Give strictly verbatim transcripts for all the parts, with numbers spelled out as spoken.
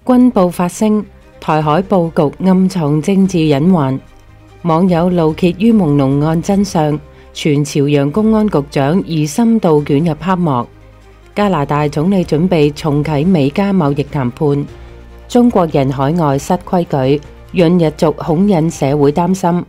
軍報發聲，台海佈局暗藏政治隱患。網友怒揭於朦朧案真相，傳朝陽公安局長疑深度捲入黑幕。加拿大總理準備重啟美加貿易談判。中國人海外失規矩，潤日族恐引社會擔心。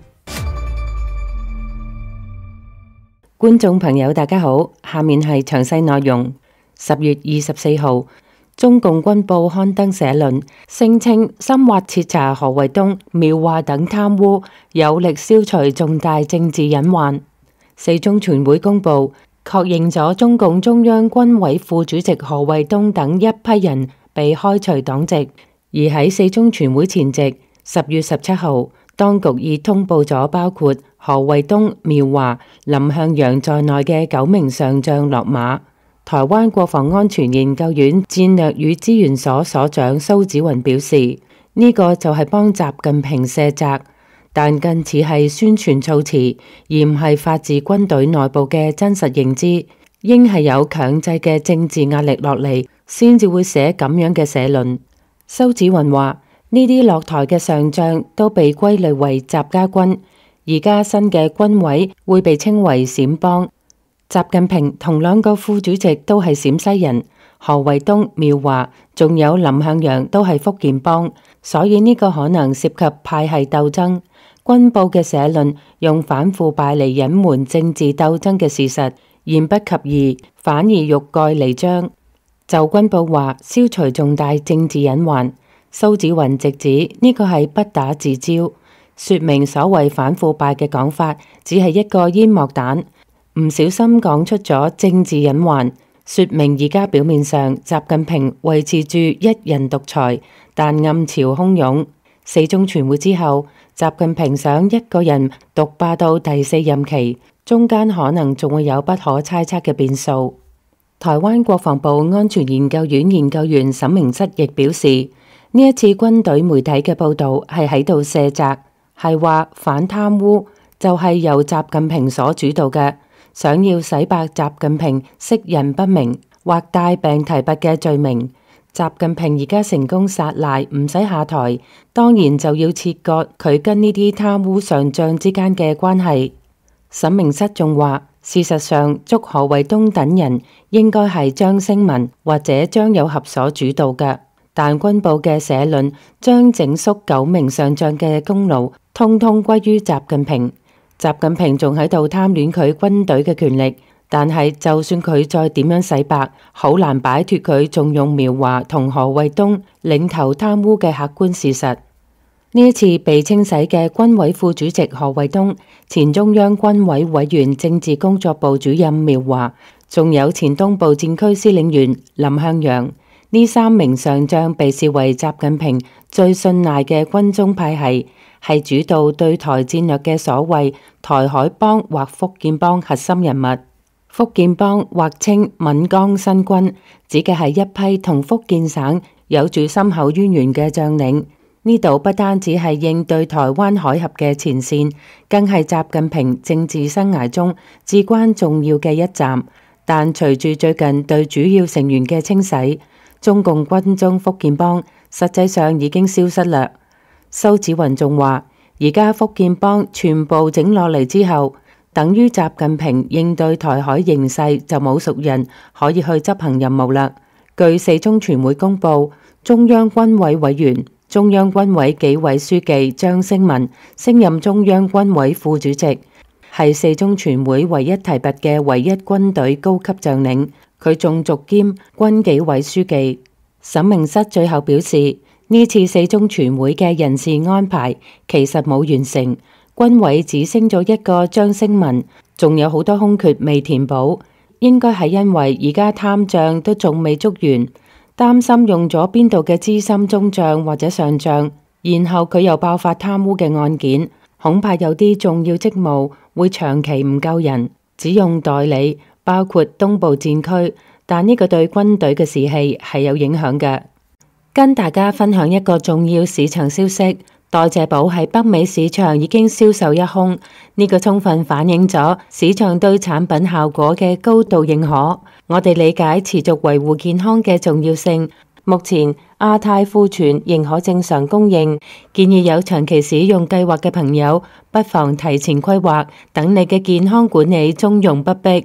觀眾朋友大家好，下面係詳細內容。十月二十四號，中共軍報刊登社論，聲稱深挖徹查何衛東、苗華等貪污，有力消除重大政治隱患。四中全會公佈，確認咗中共中央軍委副主席何衛東等一批人被開除黨籍。而喺四中全會前夕，十月十七號，當局已通報咗包括何衛東、苗華、林向陽在內嘅九名上將落馬。台灣國防安全研究院戰略與資源所所長蘇紫雲表示，呢、這個就係幫習近平卸責，但更似係宣傳措辭，而唔係發自軍隊內部嘅真實認知。應係有強制嘅政治壓力落嚟，先至會寫咁樣嘅社論。蘇紫雲話：呢啲落台嘅上將都被歸類為習家軍，而家新嘅軍委會被稱為陝幫。習近平同兩個副主席都係陝西人，何衛東、苗華仲有林向陽都係福建幫，所以呢個可能涉及派系鬥爭。軍報嘅社論用反腐敗嚟隱瞞政治鬥爭嘅事實，言不及義，反而欲蓋彌彰。就軍報話消除重大政治隱患，蘇紫雲直指呢個係不打自招，說明所謂反腐敗嘅講法只係一個煙幕彈。唔小心講出咗政治隱患，說明而家表面上習近平維持住一人獨裁，但暗潮洶湧。四中全會之後，習近平想一個人獨霸到第四任期，中間可能仲會有不可猜測嘅變數。台灣國防部安全研究院研究員沈明室亦表示，呢一次軍隊媒體嘅報道係喺度卸責，係話反貪污就係由習近平所主導嘅。想要洗白習近平識人不明或帶病提拔嘅罪名，習近平而家成功撒賴唔使下台，當然就要切割佢跟呢啲貪污上將之間嘅關係。沈明室仲話，事實上捉何衛東等人應該係張聲文或者張友合所主導嘅，但軍報嘅社論將整肅九名上將嘅功勞通通歸於習近平。習近平仲喺度貪戀佢軍隊嘅權力，但係就算佢再點樣洗白，好難擺脫佢重用苗華同何衛東領頭貪污嘅客觀事實。呢一次被清洗嘅軍委副主席何衛東、前中央軍委委員政治工作部主任苗華，仲有前東部戰區司令員林向陽，呢三名上將被視為習近平最信賴嘅軍中派系，係主導對台戰略嘅所謂台海幫或福建幫核心人物。福建幫或稱閩江新軍，指嘅係一批同福建省有住深厚淵源嘅將領。呢度不單止係應對台灣海峽嘅前線，更係習近平政治生涯中至關重要嘅一站。但隨住最近對主要成員嘅清洗，中共軍中福建幫實際上已經消失啦。蘇紫雲仲話，而家福建幫全部整落嚟之後，等於習近平應對台海形勢就冇熟人可以去執行任務啦。據四中全會公佈，中央軍委委員、中央軍委紀委書記張聲文升任中央軍委副主席，係四中全會唯一提拔嘅唯一軍隊高級將領。佢仲續兼軍紀委書記。沈明室最後表示，呢次四中全會嘅人事安排其實冇完成，軍委只升咗一個張聲文，仲有好多空缺未填補，應該係因為而家貪將都仲未捉完，擔心用咗邊度嘅資深中將或者上將，然後佢又爆發貪污嘅案件，恐怕有啲重要職務會長期唔夠人，只用代理，包括東部戰區，但呢個對軍隊嘅士氣係有影響嘅。跟大家分享一個重要市場消息，代謝寶喺北美市場已經銷售一空，呢個充分反映咗市場對產品效果嘅高度認可。我哋理解持續維護健康嘅重要性。目前亞太庫存仍可正常供應，建議有長期使用計劃嘅朋友不妨提前規劃，等你嘅健康管理從容不迫。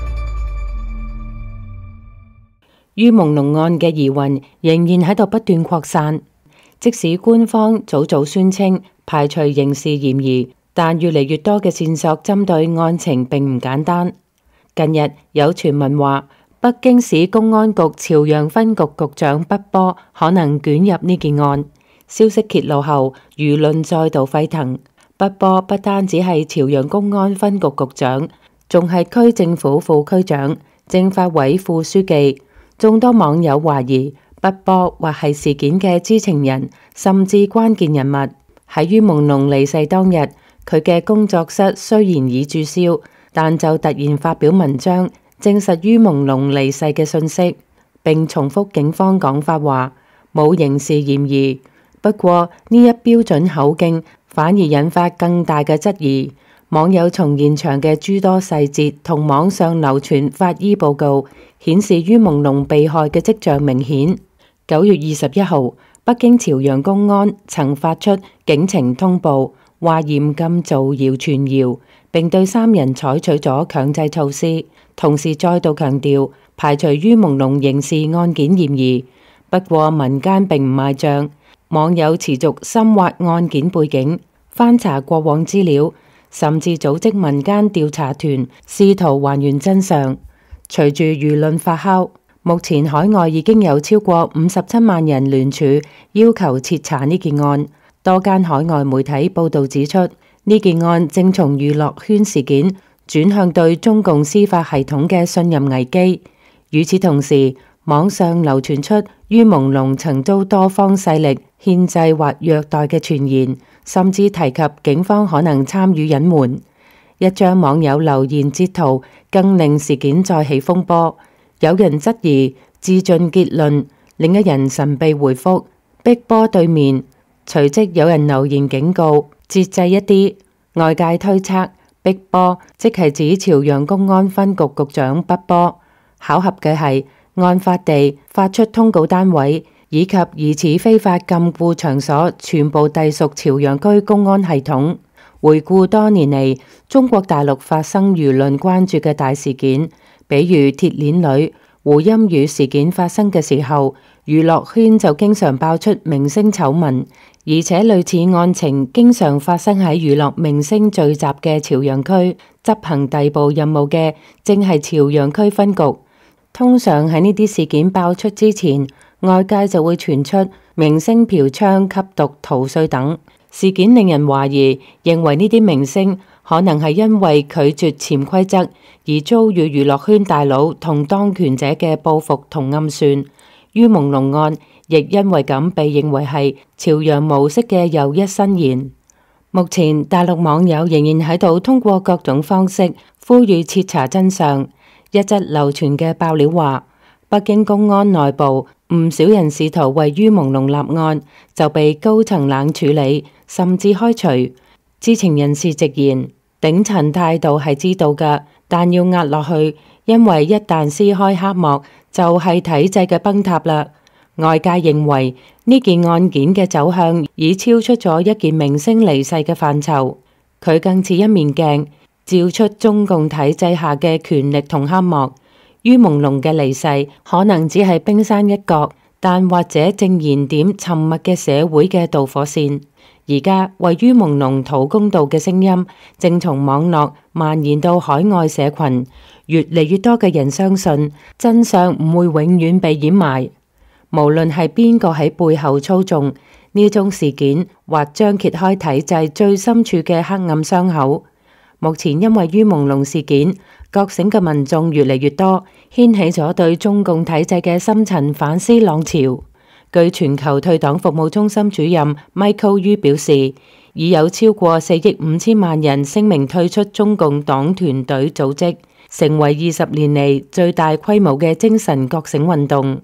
於朦朧案嘅疑雲仍然喺度不斷擴散，即使官方早早宣稱排除刑事嫌疑，但越嚟越多嘅線索針對案情並唔簡單。近日有傳聞話，北京市公安局朝陽分局局長畢波可能捲入呢件案。消息揭露後，輿論再度沸騰。畢波不單只係朝陽公安分局局長，仲係區政府副區長、政法委副書記。眾多網友懷疑畢波或係事件嘅知情人，甚至關鍵人物。喺於朦朧離世當日，佢嘅工作室雖然已註銷，但就突然發表文章證實於朦朧離世嘅信息，並重複警方講法話冇刑事嫌疑。不過呢一標準口徑反而引發更大嘅質疑。網友從現場嘅諸多細節同網上流傳法醫報告顯示，於朦朧被害嘅跡象明顯。九月二十一號，北京朝陽公安曾發出警情通報，話嚴禁造謠傳謠，並對三人採取咗強制措施，同時再度強調排除於朦朧刑事案件嫌疑。不過民間並唔賣賬，網友持續深挖案件背景，翻查過往資料，甚至組織民間調查團，試圖還原真相。隨住輿論發酵，目前海外已經有超過五十七萬人聯署要求徹查呢件案。多間海外媒體報道指出，呢件案正從娛樂圈事件轉向對中共司法系統嘅信任危機。與此同時，網上流傳出於朦朧曾遭多方勢力牽制或虐待嘅傳言，甚至提及警方可能參與隱瞞。一張網友留言截圖更令事件再起風波，有人質疑自盡結論，另一人神秘回覆碧波對面。隨即有人留言警告節制一啲。外界推測碧波即係指朝陽公安分局局長畢波。巧合嘅係，案發地、發出通告單位以及疑似非法禁錮場所全部隸屬朝陽區公安系統。回顧多年嚟中國大陸發生輿論關注嘅大事件，比如鐵鏈女、胡鑫宇事件發生嘅時候，娛樂圈就經常爆出明星醜聞，而且類似案情經常發生喺娛樂明星聚集嘅朝陽區。執行逮捕任務嘅正係朝陽區分局。通常喺呢啲事件爆出之前，外界就會傳出明星嫖娼、吸毒、逃稅等事件，令人懷疑，認為呢啲明星可能係因為拒絕潛規則而遭遇娛樂圈大佬同當權者嘅報復同暗算。於朦朧案亦因為咁被認為係朝陽模式嘅又一伸延。目前大陸網友仍然喺度通過各種方式呼籲徹查真相。一則流傳嘅爆料話，北京公安內部唔少人試圖為於朦朧立案，就被高層冷處理，甚至開除。知情人士直言，頂層態度係知道㗎，但要壓落去，因為一旦撕開黑幕，就係體制嘅崩塌啦。外界認為呢件案件嘅走向已超出咗一件明星離世嘅範疇，佢更似一面鏡，照出中共體制下嘅權力同黑幕。於朦朧嘅離世可能只係冰山一角，但或者正燃點沉默嘅社會嘅導火線。而家為於朦朧討公道嘅聲音正從網絡蔓延到海外社群，越嚟越多嘅人相信真相唔會永遠被掩埋。無論係邊個喺背後操縱呢種事件，或將揭開體制最深處嘅黑暗傷口。目前因為於朦朧事件，覺醒嘅民眾越嚟越多，掀起咗對中共體制嘅深層反思浪潮。據全球退黨服務中心主任 Michael Yu 表示，已有超過四億五千萬人聲明退出中共黨團隊組織，成為二十年嚟最大規模嘅精神覺醒運動。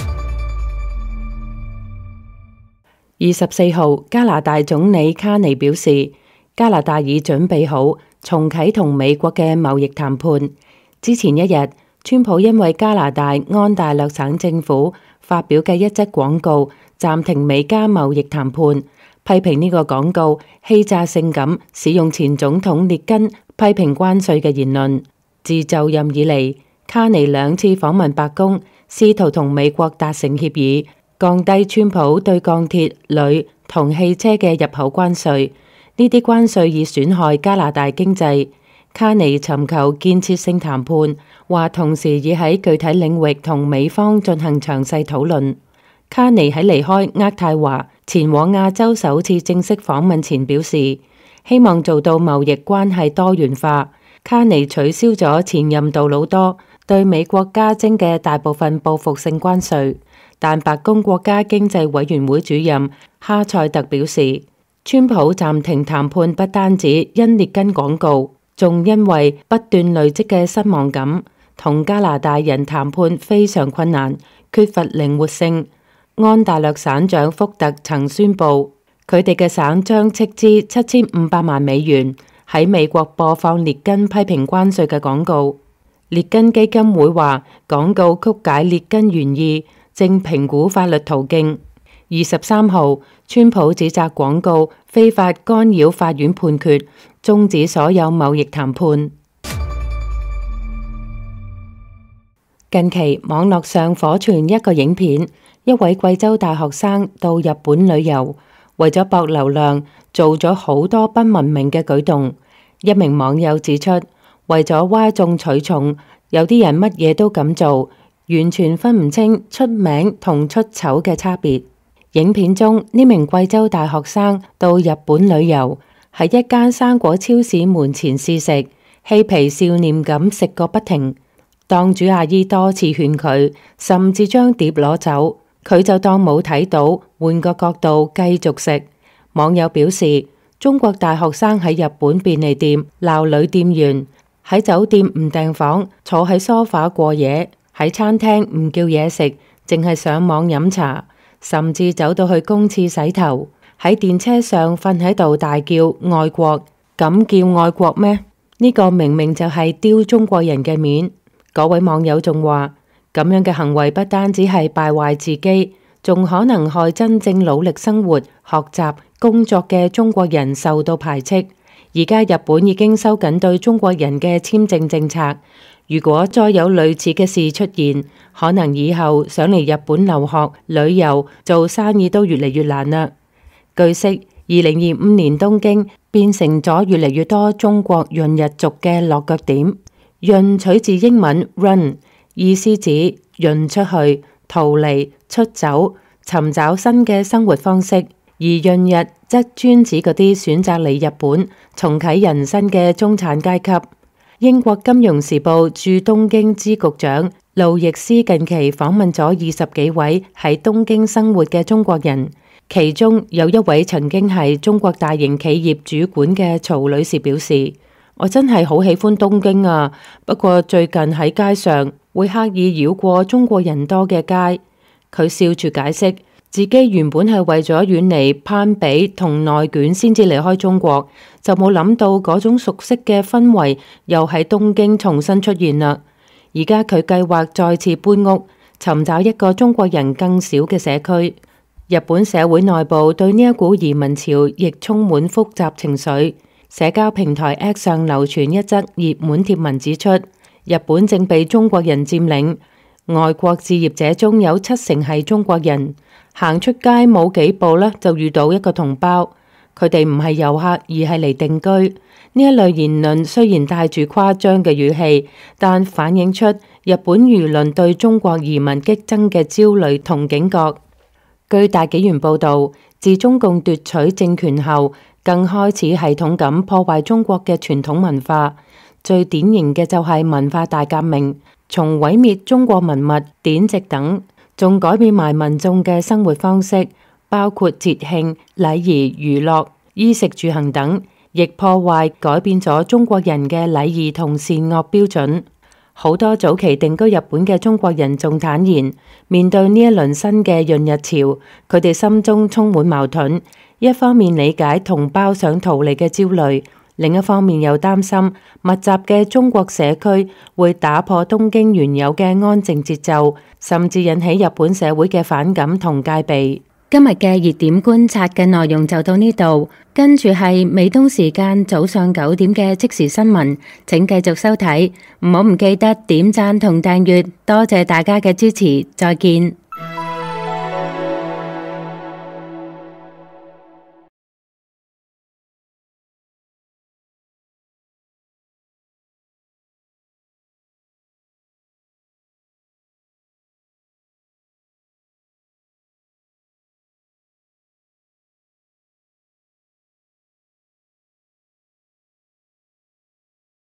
二十四號，加拿大總理卡尼表示，加拿大已準備好重啟同美國嘅貿易談判。之前一日，川普因為加拿大安大略省政府發表嘅一則廣告暫停美加貿易談判，批評呢個廣告欺詐性咁使用前總統列根批評關稅嘅言論。自就任以嚟，卡尼兩次訪問白宮，試圖同美國達成協議，降低川普對鋼鐵、鋁同汽車嘅入口關稅。呢啲關稅已損害加拿大經濟。卡尼尋求建設性談判，話同時已喺具體領域同美方進行詳細討論。卡尼喺離開渥太華前往亞洲首次正式訪問前表示，希望做到貿易關係多元化。卡尼取消咗前任杜魯多對美國加徵嘅大部分報復性關稅，但白宮國家經濟委員會主任哈塞特表示，川普暫停談判不單止因列根廣告，仲因為不斷累積嘅失望感，同加拿大人談判非常困難，缺乏靈活性。安大略省長福特曾宣布，佢哋嘅省將斥資七千五百萬美元喺美國播放列根批評關稅嘅廣告。列根基金會話，廣告曲解列根原意，正評估法律途徑。二十三號，川普指責廣告非法干擾法院判決，終止所有貿易談判。近期網絡上火傳一個影片，一位貴州大學生到日本旅遊，為咗博流量，做咗好多不文明嘅舉動。一名網友指出，為咗嘩眾取寵，有啲人乜嘢都敢做，完全分唔清出名同出醜嘅差別。影片中呢名貴州大學生到日本旅遊，喺一間生果超市門前試食，嬉皮笑臉咁食個不停。檔主阿姨多次勸佢，甚至將碟攞走，佢就當冇睇到，換個角度繼續食。網友表示，中國大學生喺日本便利店鬧女店員，喺酒店唔訂房，坐喺梳化過夜，喺餐廳唔叫嘢食，淨係上網飲茶。甚至走到去公廁洗頭，喺電車上瞓喺度大叫愛國，咁叫愛國咩？呢個明明就係丟中國人嘅面。嗰位網友仲話，咁樣嘅行為不單止係敗壞自己，仲可能害真正努力生活、學習、工作嘅中國人受到排斥。而家日本已經收緊對中國人嘅簽證政策，如果再有類似嘅事出現，可能以後想嚟日本留學、旅遊、做生意都越嚟越難啦。據悉，二零二五年東京變成咗越嚟越多中國潤日族嘅落腳點。潤取自英文 run， 意思指潤出去、逃離、出走、尋找新嘅生活方式。而潤日則專指嗰啲選擇嚟日本重啟人生嘅中產階級。英國金融時報駐東京支局長路易斯近期訪問咗二十幾位喺東京生活嘅中國人，其中有一位曾經係中國大型企業主管嘅曹女士表示，我真係好喜歡東京啊，不過最近喺街上會刻意繞過中國人多嘅街。佢笑住解釋，自己原本係為咗遠離攀比同內卷先至離開中國，就冇諗到嗰種熟悉嘅氛圍又喺東京重新出現啦。而家佢計劃再次搬屋，尋找一個中國人更少嘅社區。日本社會內部對呢一股移民潮亦充滿複雜情緒。社交平台 X 上流傳一則熱門貼文指出，日本正被中國人佔領，外國置業者中有七成係中國人。行出街冇幾步咧，就遇到一個同胞，佢哋唔係遊客，而係嚟定居。呢一類言論雖然帶住誇張嘅語氣，但反映出日本輿論對中國移民激增嘅焦慮同警覺。據大紀元報道，自中共奪取政權後，更開始系統咁破壞中國嘅傳統文化。最典型嘅就係文化大革命，從毀滅中國文物、典籍等，仲改變埋民眾嘅生活方式，包括節慶、禮儀、娛樂、衣食住行等，亦破壞改變咗中國人嘅禮儀同善惡標準。好多早期定居日本嘅中國人仲坦言，面對呢一輪新嘅閏日潮，佢哋心中充滿矛盾。一方面理解同胞想逃離嘅焦慮，另一方面又擔心密集嘅中國社區會打破東京原有嘅安靜節奏，甚至引起日本社會嘅反感同戒備。 今日嘅熱點觀察嘅內容就到呢度，跟住係美東時間早上九點嘅即時新聞，請繼續收睇，唔好唔記得點讚同訂閱，多謝大家嘅支持，再見。